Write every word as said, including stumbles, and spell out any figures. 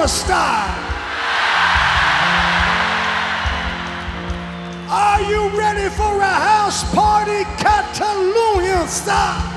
America style. Are you ready for a house party Catalonian style?